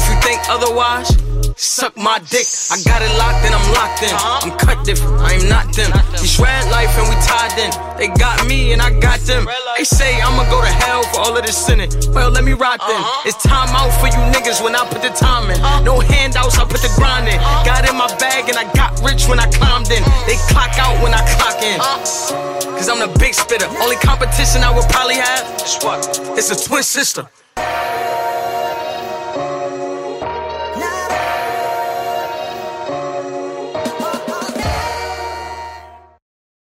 If you think otherwise, suck my dick. I got it locked and I'm locked in. I'm cut different, I am not them. These red life and we tied in. They got me and I got them. They say I'ma go to hell for all of this sinning. Well, let me rock then. It's time out for you niggas when I put the time in. No handouts, I put the grind in. Got in my bag and I got rich when I climbed in. They clock out when I clock in. Cause I'm the big spitter. Only competition I would probably have is what? It's a twin sister.